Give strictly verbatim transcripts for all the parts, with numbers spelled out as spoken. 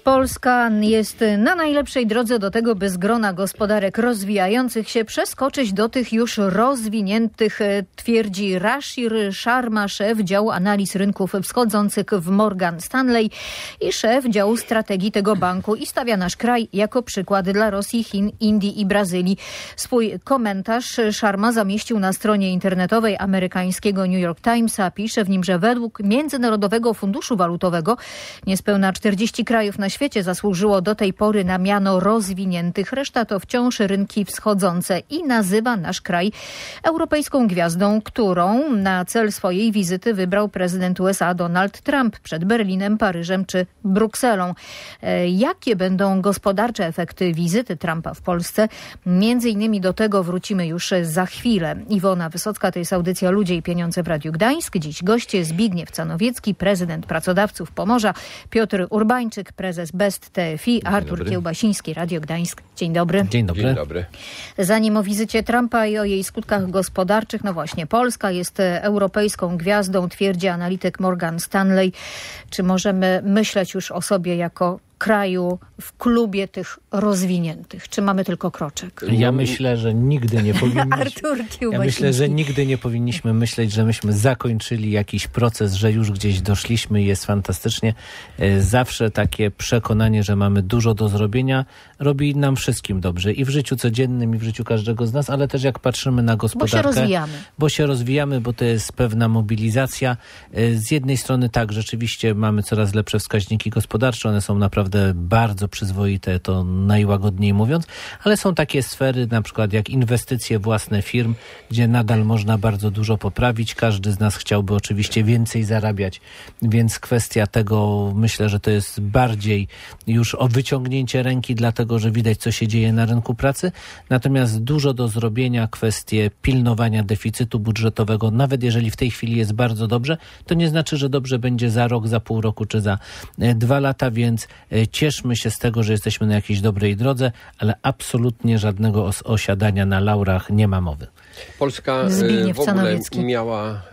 Polska jest na najlepszej drodze do tego, by z grona gospodarek rozwijających się przeskoczyć do tych już rozwiniętych, twierdzi Rashid Sharma, szef działu analiz rynków wschodzących w Morgan Stanley i szef działu strategii tego banku, i stawia nasz kraj jako przykład dla Rosji, Chin, Indii i Brazylii. Swój komentarz Sharma zamieścił na stronie internetowej amerykańskiego New York Timesa. Pisze w nim, że według Międzynarodowego Funduszu Walutowego niespełna czterdzieści krajów na świecie zasłużyło do tej pory na miano rozwiniętych. Reszta to wciąż rynki wschodzące i nazywa nasz kraj europejską gwiazdą, którą na cel swojej wizyty wybrał prezydent U S A Donald Trump przed Berlinem, Paryżem czy Brukselą. Jakie będą gospodarcze efekty wizyty Trumpa w Polsce? Między innymi do tego wrócimy już za chwilę. Iwona Wysocka, to jest audycja Ludzie i Pieniądze w Radiu Gdańsk. Dziś goście Zbigniew Canowiecki, prezydent Pracodawców Pomorza, Piotr Urbańczyk, prezes Best T F I, Artur dobry. Kiełbasiński, Radio Gdańsk. Dzień dobry. Dzień dobry. Dzień dobry. Zanim o wizycie Trumpa i o jej skutkach gospodarczych, no właśnie, Polska jest europejską gwiazdą, twierdzi analityk Morgan Stanley. Czy możemy myśleć już o sobie jako kraju w klubie tych rozwiniętych? Czy mamy tylko kroczek? Ja myślę, że nigdy nie powinniśmy... Artur Kiełbasiński. Ja myślę, że nigdy nie powinniśmy myśleć, że myśmy zakończyli jakiś proces, że już gdzieś doszliśmy i jest fantastycznie. Zawsze takie przekonanie, że mamy dużo do zrobienia, robi nam wszystkim dobrze. I w życiu codziennym, i w życiu każdego z nas, ale też jak patrzymy na gospodarkę. Bo się rozwijamy. Bo się rozwijamy, bo to jest pewna mobilizacja. Z jednej strony tak, rzeczywiście mamy coraz lepsze wskaźniki gospodarcze, one są naprawdę bardzo przyzwoite, to najłagodniej mówiąc, ale są takie sfery, na przykład jak inwestycje własne firm, gdzie nadal można bardzo dużo poprawić. Każdy z nas chciałby oczywiście więcej zarabiać, więc kwestia tego, myślę, że to jest bardziej już o wyciągnięcie ręki, dlatego, że widać, co się dzieje na rynku pracy. Natomiast dużo do zrobienia, kwestie pilnowania deficytu budżetowego, nawet jeżeli w tej chwili jest bardzo dobrze, to nie znaczy, że dobrze będzie za rok, za pół roku czy za dwa lata, więc cieszmy się z tego, że jesteśmy na jakiejś dobrej drodze, ale absolutnie żadnego os- osiadania na laurach nie ma mowy. Polska Zbigniew w ogóle Canowiecki. miała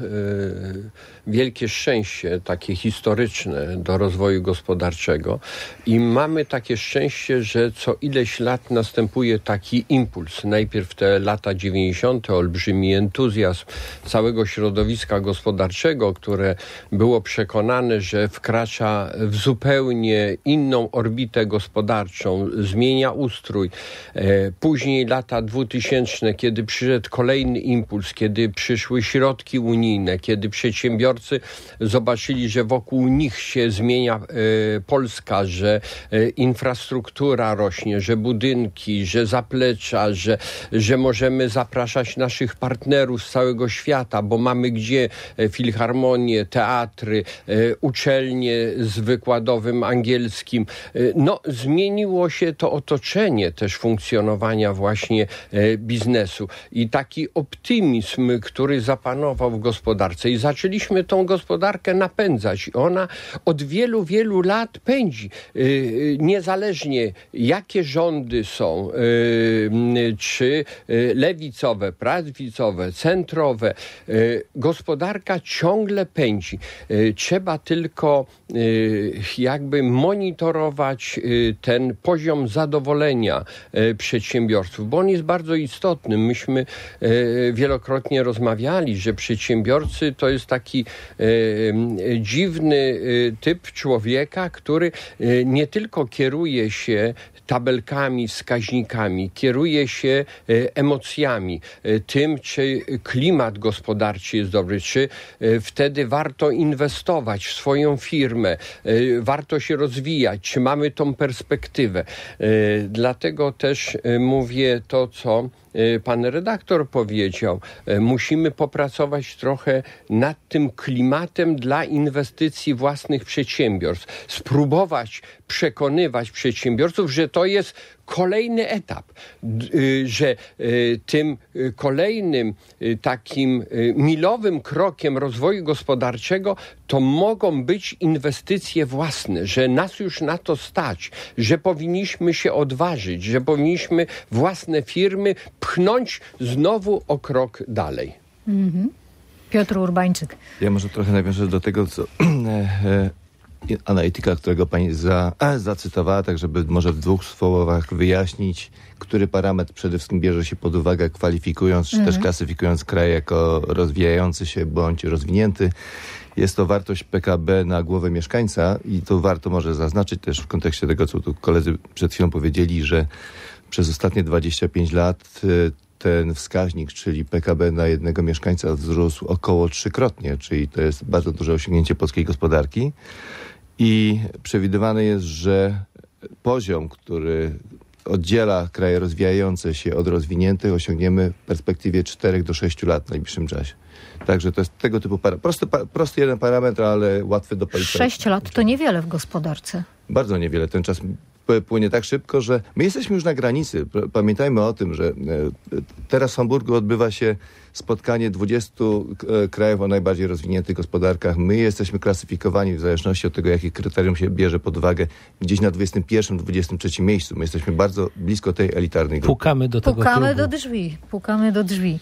y, wielkie szczęście, takie historyczne do rozwoju gospodarczego i mamy takie szczęście, że co ileś lat następuje taki impuls. Najpierw te lata dziewięćdziesiąte, olbrzymi entuzjazm całego środowiska gospodarczego, które było przekonane, że wkracza w zupełnie inną orbitę gospodarczą, zmienia ustrój. E, później lata dwutysięczne, kiedy przyszedł kolejny impuls, kiedy przyszły środki unijne, kiedy przedsiębiorcy zobaczyli, że wokół nich się zmienia e, Polska, że e, infrastruktura rośnie, że budynki, że zaplecza, że, że możemy zapraszać naszych partnerów z całego świata, bo mamy gdzie e, filharmonie, teatry, e, uczelnie z wykładowym angielskim. E, no, zmieniło się to otoczenie też funkcjonowania właśnie e, biznesu i taki optymizm, który zapanował w gospodarce i zaczęliśmy tą gospodarkę napędzać. Ona od wielu, wielu lat pędzi. Yy, niezależnie jakie rządy są, yy, czy lewicowe, prawicowe, centrowe, yy, gospodarka ciągle pędzi. Yy, trzeba tylko yy, jakby monitorować yy, ten poziom zadowolenia yy, przedsiębiorców, bo on jest bardzo istotny. Myśmy yy, wielokrotnie rozmawiali, że przedsiębiorcy to jest taki e, dziwny e, typ człowieka, który e, nie tylko kieruje się tabelkami, wskaźnikami, kieruje się e, emocjami, e, tym, czy klimat gospodarczy jest dobry, czy e, wtedy warto inwestować w swoją firmę, e, warto się rozwijać, czy mamy tą perspektywę. E, dlatego też e, mówię to, co pan redaktor powiedział, musimy popracować trochę nad tym klimatem dla inwestycji własnych przedsiębiorstw. Spróbować przekonywać przedsiębiorców, że to jest kolejny etap, że tym kolejnym takim milowym krokiem rozwoju gospodarczego to mogą być inwestycje własne, że nas już na to stać, że powinniśmy się odważyć, że powinniśmy własne firmy pchnąć znowu o krok dalej. Mhm. Piotr Urbańczyk. Ja może trochę nawiążę do tego, co analityka, którego pani za, a, zacytowała, tak żeby może w dwóch słowach wyjaśnić, który parametr przede wszystkim bierze się pod uwagę, kwalifikując, czy mm. też klasyfikując kraj jako rozwijający się bądź rozwinięty. Jest to wartość P K B na głowę mieszkańca i to warto może zaznaczyć też w kontekście tego, co tu koledzy przed chwilą powiedzieli, że przez ostatnie dwadzieścia pięć lat ten wskaźnik, czyli P K B na jednego mieszkańca wzrósł około trzykrotnie, czyli to jest bardzo duże osiągnięcie polskiej gospodarki i przewidywane jest, że poziom, który oddziela kraje rozwijające się od rozwiniętych, osiągniemy w perspektywie czterech do sześciu lat w najbliższym czasie. Także to jest tego typu parametr. Prosty, prosty jeden parametr, ale łatwy do policzenia. Sześć lat to niewiele w gospodarce. Bardzo niewiele. Ten czas płynie tak szybko, że my jesteśmy już na granicy. Pamiętajmy o tym, że teraz w Hamburgu odbywa się spotkanie dwudziestu krajów o najbardziej rozwiniętych gospodarkach. My jesteśmy klasyfikowani w zależności od tego, jakie kryterium się bierze pod uwagę, gdzieś na dwudziestym pierwszym, dwudziestym trzecim miejscu. My jesteśmy bardzo blisko tej elitarnej grupy. Pukamy do tego Pukamy klubu. do drzwi. Pukamy do drzwi.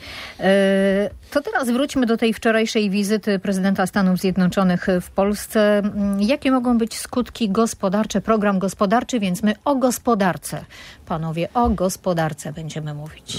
E, to teraz wróćmy do tej wczorajszej wizyty prezydenta Stanów Zjednoczonych w Polsce. Jakie mogą być skutki gospodarcze, program gospodarczy, więc my o gospodarce, panowie, o gospodarce będziemy mówić.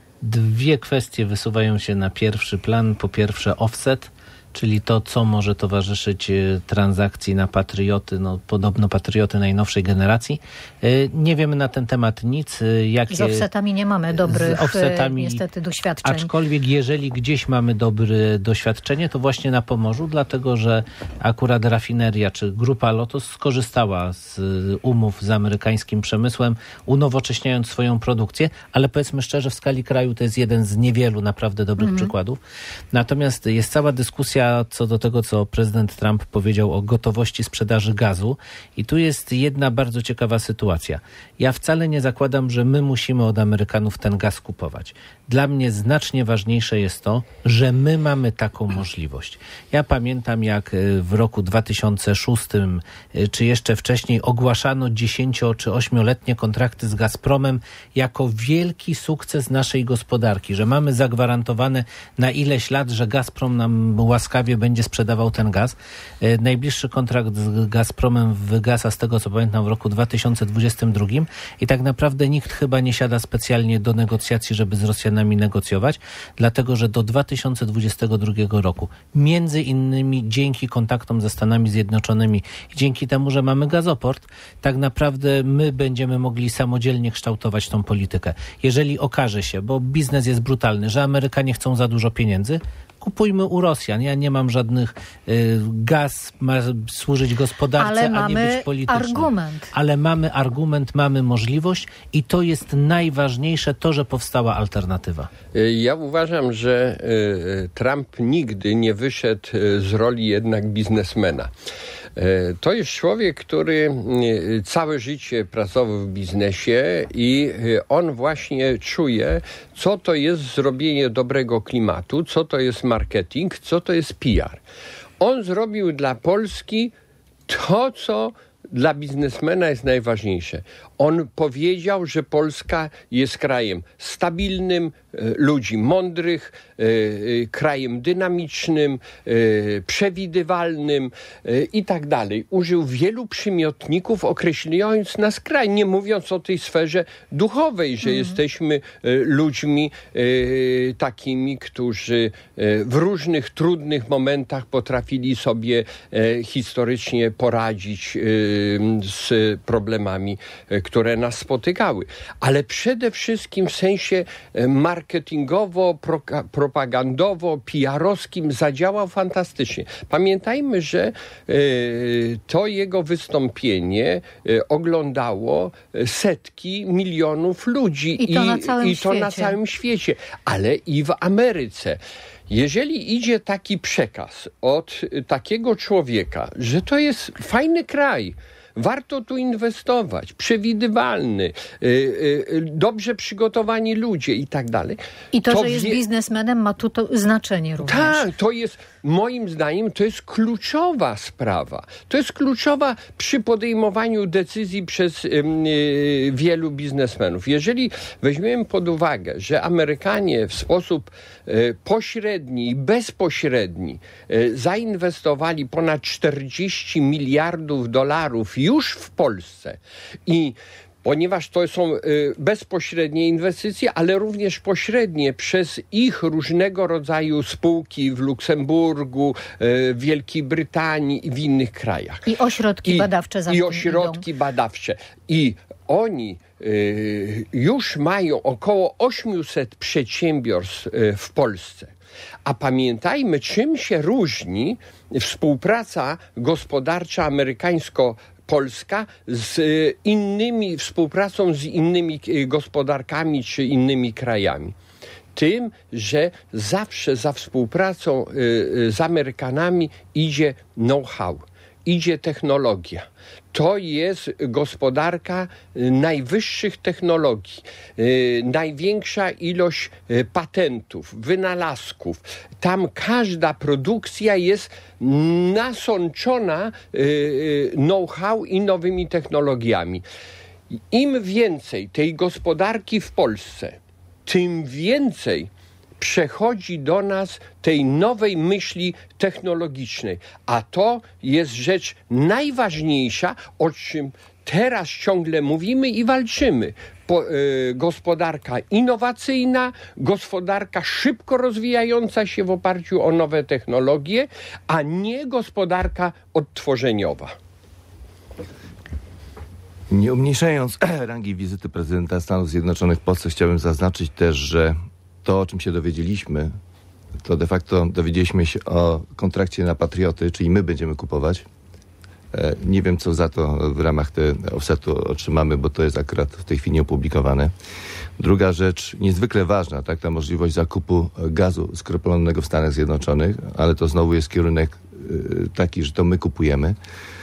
Dwie kwestie wysuwają się na pierwszy plan. Po pierwsze offset, czyli to, co może towarzyszyć transakcji na patrioty, no podobno patrioty najnowszej generacji. Nie wiemy na ten temat nic. Jakie... Z offsetami nie mamy dobrych offsetami, niestety doświadczeń. Aczkolwiek jeżeli gdzieś mamy dobre doświadczenie, to właśnie na Pomorzu, dlatego że akurat rafineria czy grupa Lotos skorzystała z umów z amerykańskim przemysłem, unowocześniając swoją produkcję, ale powiedzmy szczerze, w skali kraju to jest jeden z niewielu naprawdę dobrych mm. przykładów. Natomiast jest cała dyskusja co do tego, co prezydent Trump powiedział o gotowości sprzedaży gazu. I tu jest jedna bardzo ciekawa sytuacja. Ja wcale nie zakładam, że my musimy od Amerykanów ten gaz kupować. Dla mnie znacznie ważniejsze jest to, że my mamy taką możliwość. Ja pamiętam, jak w roku dwa tysiące szóstym, czy jeszcze wcześniej ogłaszano dziesięcio czy ośmioletnie kontrakty z Gazpromem jako wielki sukces naszej gospodarki, że mamy zagwarantowane na ileś lat, że Gazprom nam łaskawie będzie sprzedawał ten gaz. Najbliższy kontrakt z Gazpromem wygasa, z tego co pamiętam, w roku dwa tysiące dwudziestym drugim i tak naprawdę nikt chyba nie siada specjalnie do negocjacji, żeby z Rosjanami negocjować, dlatego że do dwa tysiące dwudziestego drugiego roku, między innymi dzięki kontaktom ze Stanami Zjednoczonymi i dzięki temu, że mamy gazoport, tak naprawdę my będziemy mogli samodzielnie kształtować tą politykę. Jeżeli okaże się, bo biznes jest brutalny, że Amerykanie chcą za dużo pieniędzy, kupujmy u Rosjan. Ja nie mam żadnych... Y, gaz ma służyć gospodarce, ale a nie być polityczny. Argument. Ale mamy argument, mamy możliwość i to jest najważniejsze, to, że powstała alternatywa. Ja uważam, że y, Trump nigdy nie wyszedł z roli jednak biznesmena. To jest człowiek, który całe życie pracował w biznesie i on właśnie czuje, co to jest zrobienie dobrego klimatu, co to jest marketing, co to jest P R. On zrobił dla Polski to, co dla biznesmena jest najważniejsze. On powiedział, że Polska jest krajem stabilnym, ludzi mądrych, krajem dynamicznym, przewidywalnym i tak dalej. Użył wielu przymiotników, określając nas kraj, nie mówiąc o tej sferze duchowej, że mm. jesteśmy ludźmi takimi, którzy w różnych trudnych momentach potrafili sobie historycznie poradzić z problemami, które nas spotykały. Ale przede wszystkim w sensie marketingowo, pro, propagandowo, P R-owskim zadziałał fantastycznie. Pamiętajmy, że y, to jego wystąpienie y, oglądało setki milionów ludzi. I to, i, na, całym i to na całym świecie. Ale i w Ameryce. Jeżeli idzie taki przekaz od takiego człowieka, że to jest fajny kraj, warto tu inwestować, przewidywalny, yy, yy, dobrze przygotowani ludzie i tak dalej. I to, to że jest wie... biznesmenem, ma tu to znaczenie również. Tak, to jest, moim zdaniem, to jest kluczowa sprawa. To jest kluczowa przy podejmowaniu decyzji przez yy, wielu biznesmenów. Jeżeli weźmiemy pod uwagę, że Amerykanie w sposób pośredni i bezpośredni zainwestowali ponad czterdzieści miliardów dolarów już w Polsce i ponieważ to są bezpośrednie inwestycje, ale również pośrednie przez ich różnego rodzaju spółki w Luksemburgu, w Wielkiej Brytanii i w innych krajach. I ośrodki I, badawcze za I tym ośrodki idą. badawcze. I oni y, już mają około osiemset przedsiębiorstw y, w Polsce. A pamiętajmy, czym się różni współpraca gospodarcza amerykańsko Polska z innymi, współpracą z innymi gospodarkami czy innymi krajami. Tym, że zawsze za współpracą z Amerykanami idzie know-how, idzie technologia. To jest gospodarka najwyższych technologii, największa ilość patentów, wynalazków. Tam każda produkcja jest nasączona know-how i nowymi technologiami. Im więcej tej gospodarki w Polsce, tym więcej przechodzi do nas tej nowej myśli technologicznej. A to jest rzecz najważniejsza, o czym teraz ciągle mówimy i walczymy. Po, y, gospodarka innowacyjna, gospodarka szybko rozwijająca się w oparciu o nowe technologie, a nie gospodarka odtworzeniowa. Nie umniejszając rangi wizyty prezydenta Stanów Zjednoczonych w Polsce, chciałbym zaznaczyć też, że to, o czym się dowiedzieliśmy, to de facto dowiedzieliśmy się o kontrakcie na Patrioty, czyli my będziemy kupować. Nie wiem, co za to w ramach tego offsetu otrzymamy, bo to jest akurat w tej chwili nieopublikowane. Druga rzecz, niezwykle ważna, tak, ta możliwość zakupu gazu skroplonego w Stanach Zjednoczonych, ale to znowu jest kierunek taki, że to my kupujemy.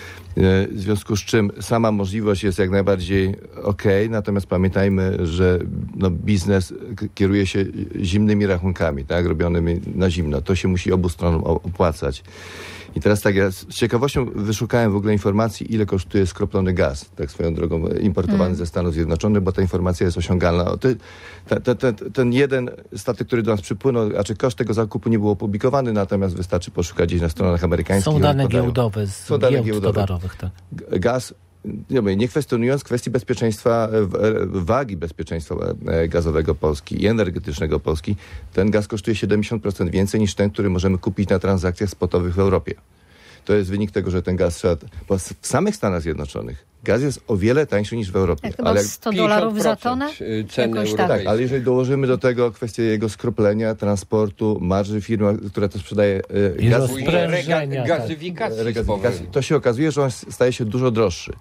W związku z czym sama możliwość jest jak najbardziej okej, okay, natomiast pamiętajmy, że no, biznes kieruje się zimnymi rachunkami, tak, robionymi na zimno. To się musi obu stronom opłacać. I teraz tak, ja z ciekawością wyszukałem w ogóle informacji, ile kosztuje skroplony gaz, tak swoją drogą, importowany mm. ze Stanów Zjednoczonych, bo ta informacja jest osiągalna. Ty, te, te, te, ten jeden statek, który do nas przypłynął, a czy koszt tego zakupu nie był opublikowany, natomiast wystarczy poszukać gdzieś na stronach amerykańskich. Są dane giełdowe z Są dane giełdowe. towarowych. Tak. Gaz, nie, nie kwestionując kwestii bezpieczeństwa, wagi bezpieczeństwa gazowego Polski i energetycznego Polski, ten gaz kosztuje siedemdziesiąt procent więcej niż ten, który możemy kupić na transakcjach spotowych w Europie. To jest wynik tego, że ten gaz trzeba... Bo w samych Stanach Zjednoczonych gaz jest o wiele tańszy niż w Europie. Jak chyba ale sto dolarów za tonę? Ceny tak. tak, ale jeżeli dołożymy do tego kwestię jego skroplenia, transportu, marży firmy, która to sprzedaje I gaz... Rega- gazyfikacji. Regazyfikacji, to się okazuje, że on staje się dużo droższy.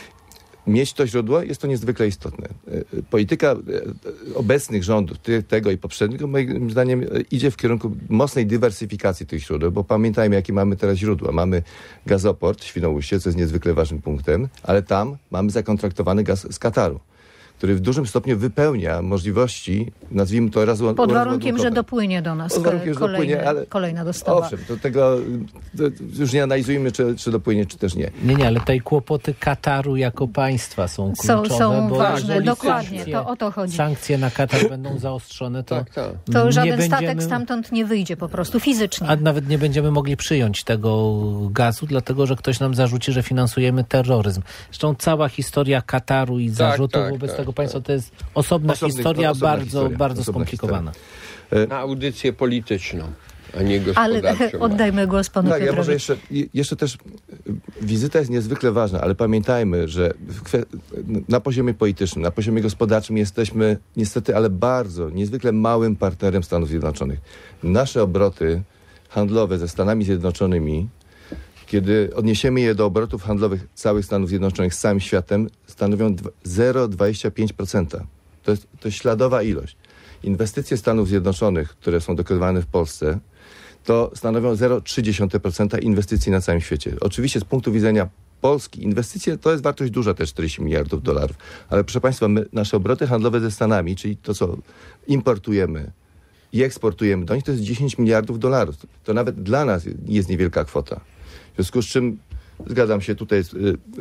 Mieć to źródło jest to niezwykle istotne. Polityka obecnych rządów, tego i poprzedniego, moim zdaniem idzie w kierunku mocnej dywersyfikacji tych źródeł, bo pamiętajmy, jakie mamy teraz źródła. Mamy gazoport w Świnoujście, co jest niezwykle ważnym punktem, ale tam mamy zakontraktowany gaz z Kataru, który w dużym stopniu wypełnia możliwości, nazwijmy to raz Pod warunkiem, że dopłynie do nas warunkiem, kolejne, dopłynie, ale kolejna dostawa. Owszem, do tego to już nie analizujmy, czy, czy dopłynie, czy też nie. Nie, nie, ale tutaj kłopoty Kataru jako państwa są kluczowe. Są, są bo ważne, dokładnie, to o to chodzi. Sankcje na Katar będą zaostrzone, to tak, tak. To żaden będziemy, statek stamtąd nie wyjdzie po prostu fizycznie. A nawet nie będziemy mogli przyjąć tego gazu, dlatego że ktoś nam zarzuci, że finansujemy terroryzm. Zresztą cała historia Kataru i zarzutów tak, tak, wobec tak, tego tak. państwa to jest osobna Osobny, historia, osobna bardzo, historia, bardzo skomplikowana. Historia. Na audycję polityczną, a nie gospodarczą. Ale oddajmy głos panu Tak, Piotrowi. ja może jeszcze, jeszcze też wizyta jest niezwykle ważna, ale pamiętajmy, że kwe, na poziomie politycznym, na poziomie gospodarczym jesteśmy niestety, ale bardzo, niezwykle małym partnerem Stanów Zjednoczonych. Nasze obroty handlowe ze Stanami Zjednoczonymi, kiedy odniesiemy je do obrotów handlowych całych Stanów Zjednoczonych z całym światem, stanowią zero przecinek dwadzieścia pięć procent. To jest, to jest śladowa ilość. Inwestycje Stanów Zjednoczonych, które są dokonywane w Polsce, to stanowią zero przecinek trzy procent inwestycji na całym świecie. Oczywiście z punktu widzenia Polski inwestycje to jest wartość duża, też czterdzieści miliardów dolarów. Ale proszę Państwa, my, nasze obroty handlowe ze Stanami, czyli to, co importujemy i eksportujemy do nich, to jest dziesięć miliardów dolarów. To nawet dla nas jest niewielka kwota. W związku z czym zgadzam się tutaj z,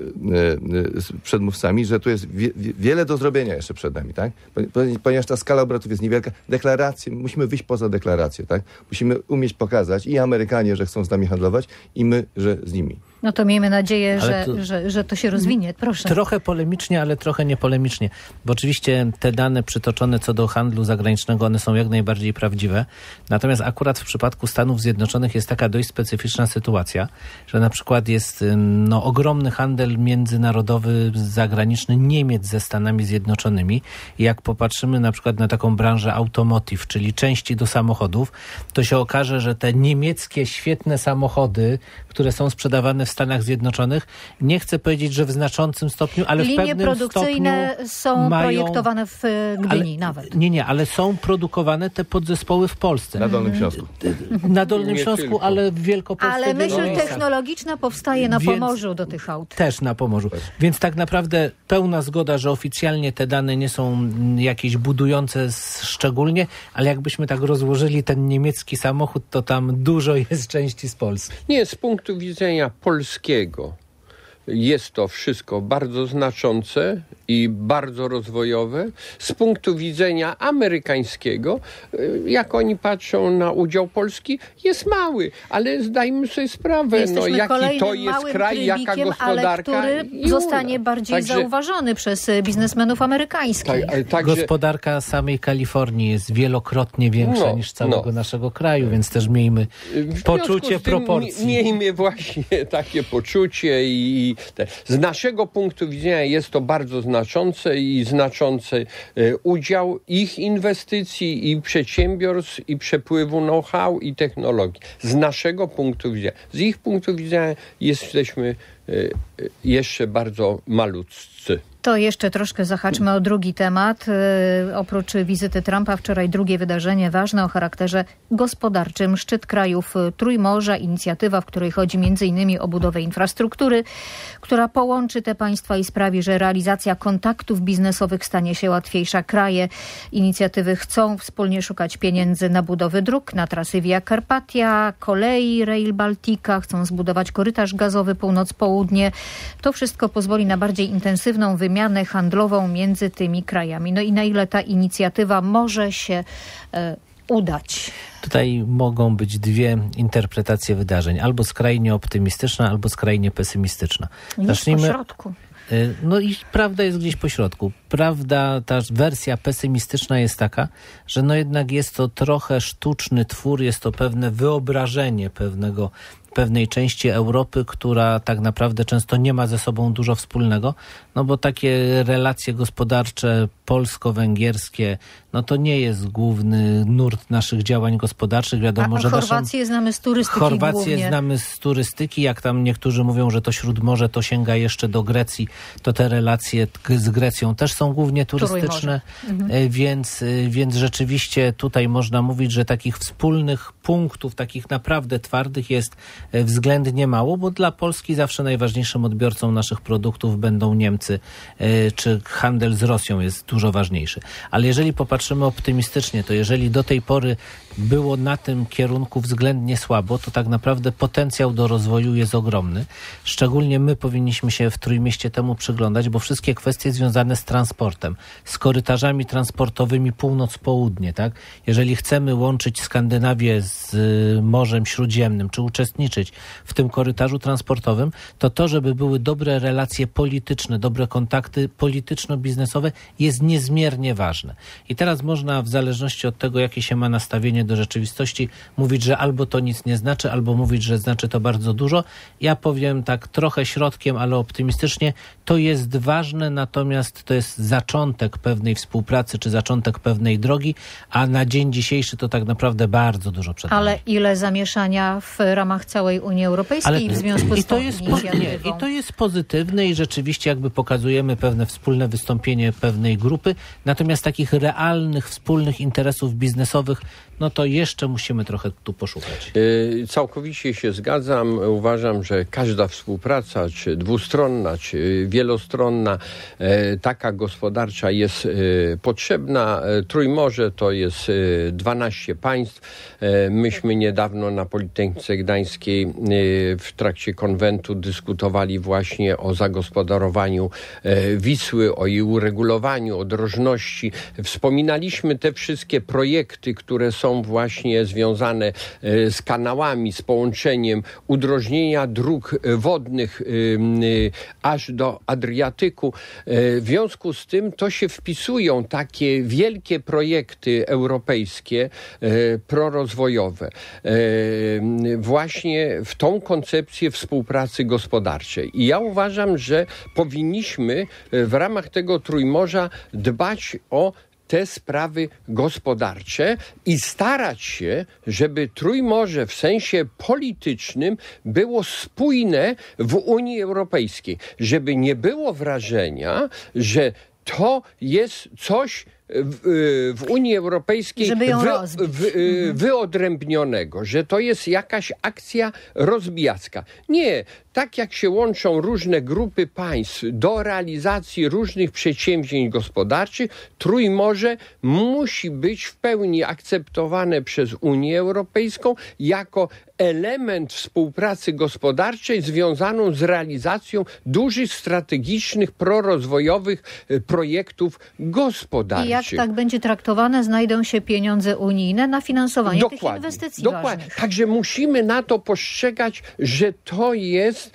z przedmówcami, że tu jest wie, wiele do zrobienia jeszcze przed nami, tak? Ponieważ ta skala obrotów jest niewielka. Deklaracje, musimy wyjść poza deklarację, tak? Musimy umieć pokazać i Amerykanie, że chcą z nami handlować, i my, że z nimi. No to miejmy nadzieję, że to, to, że, że to się rozwinie. Proszę. Trochę polemicznie, ale trochę niepolemicznie. Bo oczywiście te dane przytoczone co do handlu zagranicznego, one są jak najbardziej prawdziwe. Natomiast akurat w przypadku Stanów Zjednoczonych jest taka dość specyficzna sytuacja, że na przykład jest no, ogromny handel międzynarodowy, zagraniczny Niemiec ze Stanami Zjednoczonymi. I jak popatrzymy na przykład na taką branżę automotive, czyli części do samochodów, to się okaże, że te niemieckie świetne samochody, które są sprzedawane w Stanach Zjednoczonych, nie chcę powiedzieć, że w znaczącym stopniu, ale Linie w pewnym produkcyjne stopniu są mają, projektowane w Gdyni ale, nawet. Nie, nie, ale są produkowane te podzespoły w Polsce. Na Dolnym Śląsku. Na Dolnym Nie Śląsku, tylko. ale w Wielkopolsce. Ale myśl wielu miejscach. technologiczna powstaje na Więc- Pomorzu do tych aut. Też na Pomorzu. Więc tak naprawdę pełna zgoda, że oficjalnie te dane nie są mm, jakieś budujące s- szczególnie, ale jakbyśmy tak rozłożyli ten niemiecki samochód, to tam dużo jest części z Polski. Nie, z punktu widzenia polskiego jest to wszystko bardzo znaczące i bardzo rozwojowe. Z punktu widzenia amerykańskiego, y, jak oni patrzą na udział Polski, jest mały, ale zdajmy sobie sprawę, Jesteśmy no, jaki kolejnym to jest małym kraj, jaka trybikiem, ale gospodarka. który i zostanie u nas. bardziej Także- zauważony przez e, biznesmenów amerykańskich. Tak, ale także, Gospodarka samej Kalifornii jest wielokrotnie większa No, niż całego no. naszego kraju, więc też miejmy w związku poczucie z tym proporcji. mi- Miejmy właśnie takie poczucie i te. Z naszego punktu widzenia jest to bardzo znaczące i znaczący e, udział ich inwestycji i przedsiębiorstw i przepływu know-how i technologii. Z naszego punktu widzenia. Z ich punktu widzenia jesteśmy e, e, jeszcze bardzo malutcy. To jeszcze troszkę zahaczmy o drugi temat. Yy, oprócz wizyty Trumpa wczoraj drugie wydarzenie ważne o charakterze gospodarczym. Szczyt krajów Trójmorza, inicjatywa, w której chodzi między innymi o budowę infrastruktury, która połączy te państwa i sprawi, że realizacja kontaktów biznesowych stanie się łatwiejsza. Kraje inicjatywy chcą wspólnie szukać pieniędzy na budowę dróg, na trasy Via Carpatia, kolei Rail Baltica, chcą zbudować korytarz gazowy północ-południe. To wszystko pozwoli na bardziej intensywną wymianę handlową między tymi krajami. No i na ile ta inicjatywa może się e, udać? Tutaj mogą być dwie interpretacje wydarzeń. Albo skrajnie optymistyczna, albo skrajnie pesymistyczna. Nic po środku. Y, No i prawda jest gdzieś po środku. Prawda, ta wersja pesymistyczna jest taka, że no jednak jest to trochę sztuczny twór, jest to pewne wyobrażenie pewnego pewnej części Europy, która tak naprawdę często nie ma ze sobą dużo wspólnego, no bo takie relacje gospodarcze polsko-węgierskie, no to nie jest główny nurt naszych działań gospodarczych. Wiadomo, A, że a Chorwację naszą... znamy z turystyki Chorwację głównie. znamy z turystyki, jak tam niektórzy mówią, że to Śródmorze to sięga jeszcze do Grecji, to te relacje t- z Grecją też są głównie turystyczne, mhm. więc, więc rzeczywiście tutaj można mówić, że takich wspólnych punktów, takich naprawdę twardych jest względnie mało, bo dla Polski zawsze najważniejszym odbiorcą naszych produktów będą Niemcy, czy handel z Rosją jest dużo ważniejszy. Ale jeżeli popatrzymy optymistycznie, to jeżeli do tej pory było na tym kierunku względnie słabo, to tak naprawdę potencjał do rozwoju jest ogromny. Szczególnie my powinniśmy się w Trójmieście temu przyglądać, bo wszystkie kwestie związane z transportem, z korytarzami transportowymi północ-południe, tak? Jeżeli chcemy łączyć Skandynawię z Morzem Śródziemnym, czy uczestniczyć w tym korytarzu transportowym, to to, żeby były dobre relacje polityczne, dobre kontakty polityczno-biznesowe jest niezmiernie ważne. I teraz można w zależności od tego, jakie się ma nastawienie do rzeczywistości, mówić, że albo to nic nie znaczy, albo mówić, że znaczy to bardzo dużo. Ja powiem tak trochę środkiem, ale optymistycznie, to jest ważne, natomiast to jest zaczątek pewnej współpracy, czy zaczątek pewnej drogi, a na dzień dzisiejszy to tak naprawdę bardzo dużo przed nami. Ale ile zamieszania w ramach całej Unii Europejskiej Ale w związku i z to tą jest po, inicjatywą? nie, I to jest pozytywne i rzeczywiście jakby pokazujemy pewne wspólne wystąpienie pewnej grupy, natomiast takich realnych, wspólnych interesów biznesowych, no to jeszcze musimy trochę tu poszukać. Yy, całkowicie się zgadzam. Uważam, że każda współpraca, czy dwustronna, czy wielostronna, yy, taka gospodarcza jest yy, potrzebna. Yy, Trójmorze to jest yy, dwanaście państw. Yy, myśmy niedawno na Politechnice Gdańskiej Europejskiej w trakcie konwentu dyskutowali właśnie o zagospodarowaniu Wisły, o jej uregulowaniu, o drożności. Wspominaliśmy te wszystkie projekty, które są właśnie związane z kanałami, z połączeniem udrożnienia dróg wodnych aż do Adriatyku. W związku z tym to się wpisują takie wielkie projekty europejskie, prorozwojowe, właśnie w tą koncepcję współpracy gospodarczej. I ja uważam, że powinniśmy w ramach tego Trójmorza dbać o te sprawy gospodarcze i starać się, żeby Trójmorze w sensie politycznym było spójne w Unii Europejskiej. Żeby nie było wrażenia, że to jest coś w, w Unii Europejskiej żeby ją wy, rozbić. wy, mhm. wyodrębnionego, że to jest jakaś akcja rozbijacka. Nie. Tak jak się łączą różne grupy państw do realizacji różnych przedsięwzięć gospodarczych, Trójmorze musi być w pełni akceptowane przez Unię Europejską jako element współpracy gospodarczej związaną z realizacją dużych, strategicznych, prorozwojowych projektów gospodarczych. I jak tak będzie traktowane, znajdą się pieniądze unijne na finansowanie dokładnie, tych inwestycji dokładnie. ważnych. Także musimy na to postrzegać, że to jest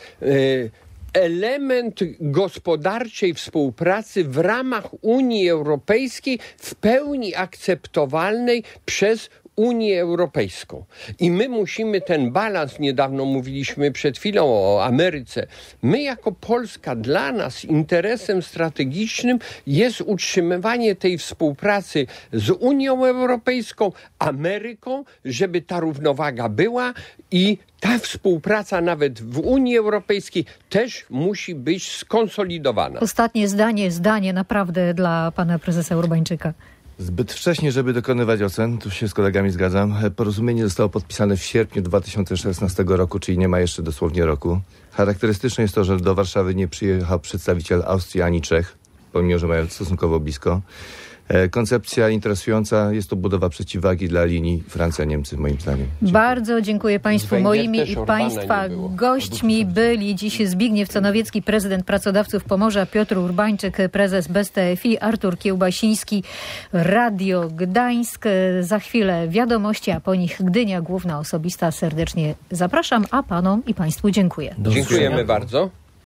element gospodarczej współpracy w ramach Unii Europejskiej w pełni akceptowalnej przez Unię Europejską. I my musimy ten balans, niedawno mówiliśmy przed chwilą o Ameryce, my jako Polska, dla nas interesem strategicznym jest utrzymywanie tej współpracy z Unią Europejską, Ameryką, żeby ta równowaga była i ta współpraca nawet w Unii Europejskiej też musi być skonsolidowana. Ostatnie zdanie, zdanie naprawdę dla pana prezesa Urbańczyka. Zbyt wcześnie, żeby dokonywać ocen, tu się z kolegami zgadzam. Porozumienie zostało podpisane w sierpniu dwa tysiące szesnastego roku, czyli nie ma jeszcze dosłownie roku. Charakterystyczne jest to, że do Warszawy nie przyjechał przedstawiciel Austrii ani Czech, pomimo że mają stosunkowo blisko. Koncepcja interesująca, jest to budowa przeciwwagi dla linii Francja-Niemcy, moim zdaniem. Dziękuję. Bardzo dziękuję Państwu. Moimi i Państwa gośćmi byli dziś Zbigniew Conowiecki, prezydent Pracodawców Pomorza, Piotr Urbańczyk, prezes B E S T F I, Artur Kiełbasiński, Radio Gdańsk. Za chwilę wiadomości, a po nich Gdynia, główna osobista. Serdecznie zapraszam, a Panom i Państwu dziękuję. Dziękujemy bardzo.